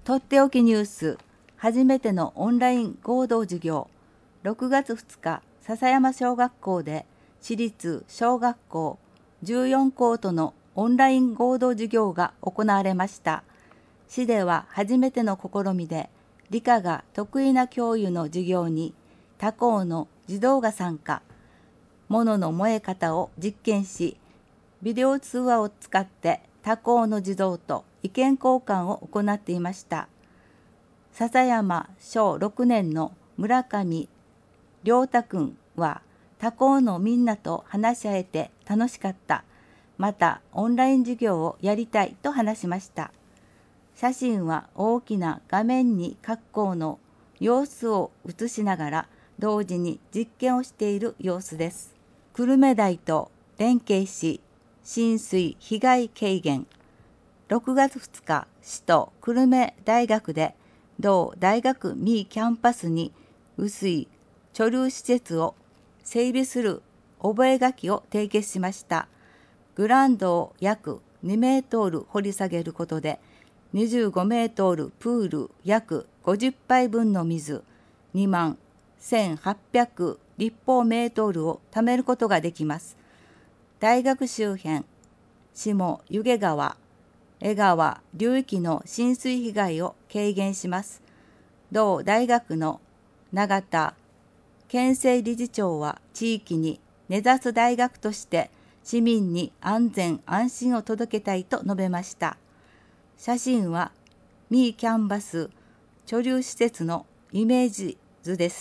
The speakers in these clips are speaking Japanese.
とっておきニュース、初めてのオンライン合同授業。6月2日、笹山小学校で私立小学校14校とのオンライン合同授業が行われました。市では初めての試みで、理科が得意な教諭の授業に他校の児童が参加。物の燃え方を実験し、ビデオ通話を使って他校の児童と意見交換を行っていました。笹山小6年の村上亮太くんは他校のみんなと話し合えて楽しかった。またオンライン授業をやりたいと話しました。写真は大きな画面に各校の様子を映しながら同時に実験をしている様子です。久留米大と連携し浸水被害軽減。6月2日、市と久留米大学で同大学ミキャンパスに雨水貯留施設を整備する覚書を締結しました。グラウンドを約2メートル掘り下げることで25メートルプール約50杯分の水2万1800立方メートルを貯めることができます。大学周辺、下湯気川、江川流域の浸水被害を軽減します。同大学の永田県政理事長は地域に根ざす大学として市民に安全安心を届けたいと述べました。写真はミーキャンバス貯留施設のイメージ図です。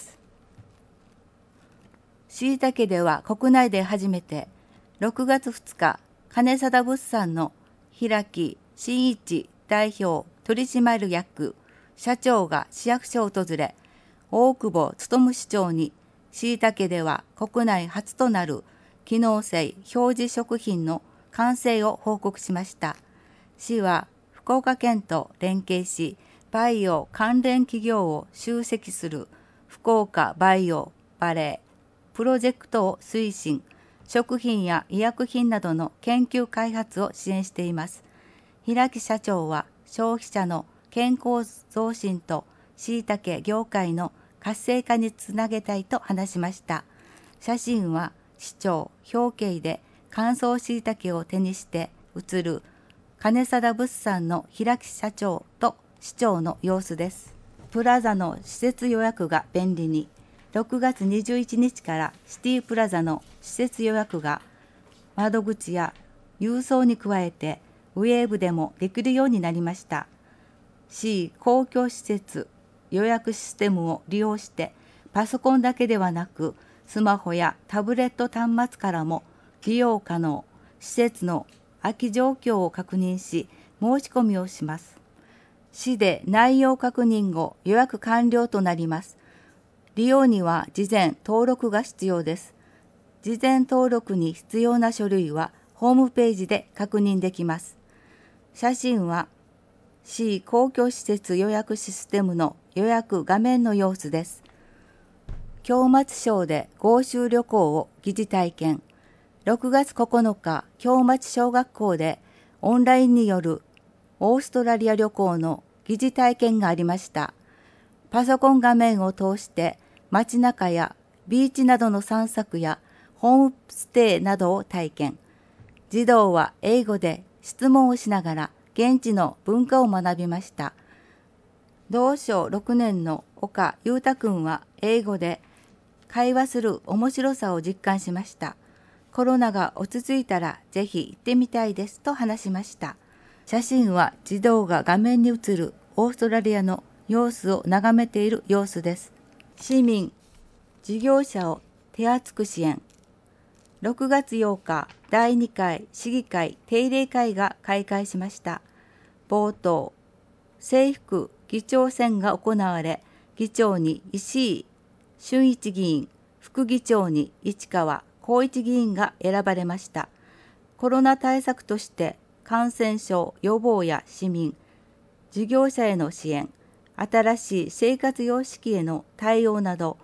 椎茸では国内で初めて6月2日、金貞物産の平木真一代表取締役社長が市役所を訪れ、大久保勉市長に椎茸では国内初となる機能性表示食品の完成を報告しました。市は福岡県と連携し、バイオ関連企業を集積する福岡バイオバレープロジェクトを推進、食品や医薬品などの研究開発を支援しています。平木社長は消費者の健康増進と椎茸業界の活性化につなげたいと話しました。写真は市長表敬で乾燥椎茸を手にして写る金貞物産の平木社長と市長の様子です。プラザの施設予約が便利に。6月21日からシティプラザの施設予約が窓口や郵送に加えてウェーブでもできるようになりました。市公共施設予約システムを利用してパソコンだけではなくスマホやタブレット端末からも利用可能。施設の空き状況を確認し申し込みをします。市で内容確認後予約完了となります。利用には事前登録が必要です。事前登録に必要な書類はホームページで確認できます。写真は市公共施設予約システムの予約画面の様子です。京町小で豪州旅行を疑似体験。6月9日、京町小学校でオンラインによるオーストラリア旅行の疑似体験がありました。パソコン画面を通して街中やビーチなどの散策やホームステイなどを体験。児童は英語で質問をしながら現地の文化を学びました。同小6年の岡裕太くんは英語で会話する面白さを実感しました。コロナが落ち着いたらぜひ行ってみたいですと話しました。写真は児童が画面に映るオーストラリアの様子を眺めている様子です。市民、事業者を手厚く支援。6月8日、第2回市議会定例会が開会しました。冒頭、正副議長選が行われ、議長に石井俊一議員、副議長に市川光一議員が選ばれました。コロナ対策として感染症予防や市民、事業者への支援、新しい生活様式への対応など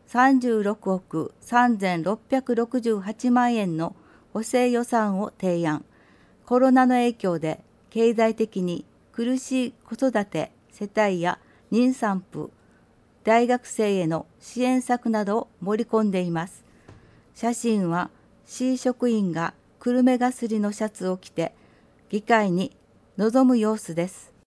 36億3668万円の補正予算を提案。コロナの影響で経済的に苦しい子育て世帯や妊産婦、大学生への支援策などを盛り込んでいます。写真は市職員が久留米がすりのシャツを着て議会に臨む様子です。